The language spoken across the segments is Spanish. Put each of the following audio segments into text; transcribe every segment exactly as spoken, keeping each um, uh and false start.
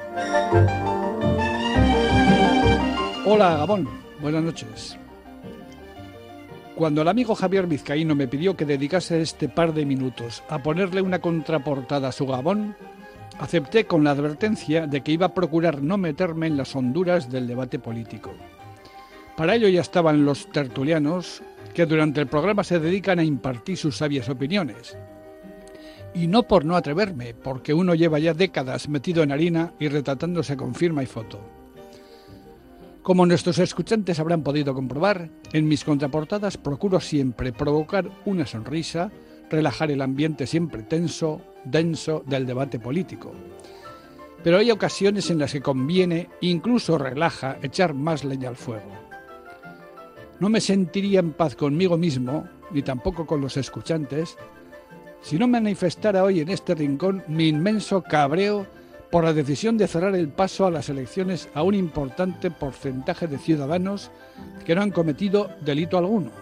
Hola, Gabón. Buenas noches. Cuando el amigo Javier Vizcaíno me pidió que dedicase este par de minutos a ponerle una contraportada a su Gabón, acepté con la advertencia de que iba a procurar no meterme en las honduras del debate político. Para ello ya estaban los tertulianos, que durante el programa se dedican a impartir sus sabias opiniones. Y no por no atreverme, porque uno lleva ya décadas metido en harina y retratándose con firma y foto. Como nuestros escuchantes habrán podido comprobar, en mis contraportadas procuro siempre provocar una sonrisa, relajar el ambiente siempre tenso, denso del debate político. Pero hay ocasiones en las que conviene, incluso relaja, echar más leña al fuego. No me sentiría en paz conmigo mismo, ni tampoco con los escuchantes, si no manifestara hoy en este rincón mi inmenso cabreo por la decisión de cerrar el paso a las elecciones a un importante porcentaje de ciudadanos que no han cometido delito alguno.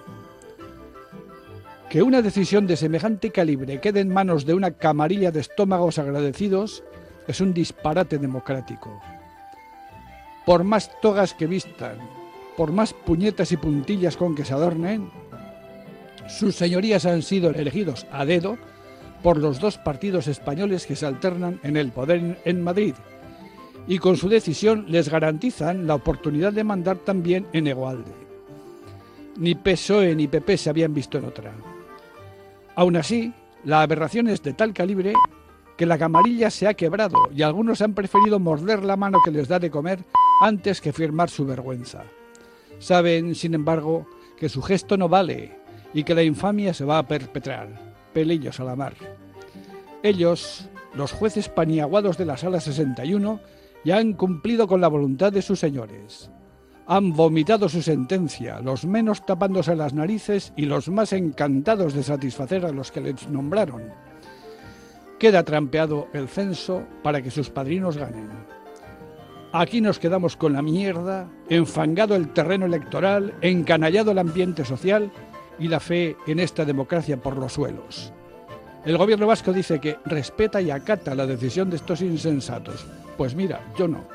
Que una decisión de semejante calibre quede en manos de una camarilla de estómagos agradecidos es un disparate democrático. Por más togas que vistan, por más puñetas y puntillas con que se adornen, sus señorías han sido elegidos a dedo por los dos partidos españoles que se alternan en el poder en Madrid, y con su decisión les garantizan la oportunidad de mandar también en Egualde. Ni P S O E ni P P se habían visto en otra. Aún así, la aberración es de tal calibre que la camarilla se ha quebrado y algunos han preferido morder la mano que les da de comer antes que firmar su vergüenza. Saben, sin embargo, que su gesto no vale y que la infamia se va a perpetrar. Pelillos a la mar. Ellos, los jueces paniaguados de la Sala sesenta y uno, ya han cumplido con la voluntad de sus señores. Han vomitado su sentencia, los menos tapándose las narices y los más encantados de satisfacer a los que les nombraron. Queda trampeado el censo para que sus padrinos ganen. Aquí nos quedamos con la mierda, enfangado el terreno electoral, encanallado el ambiente social y la fe en esta democracia por los suelos. El gobierno vasco dice que respeta y acata la decisión de estos insensatos. Pues mira, yo no.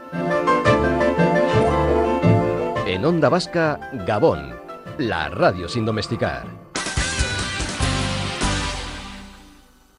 En Onda Vasca, Gabón, la radio sin domesticar.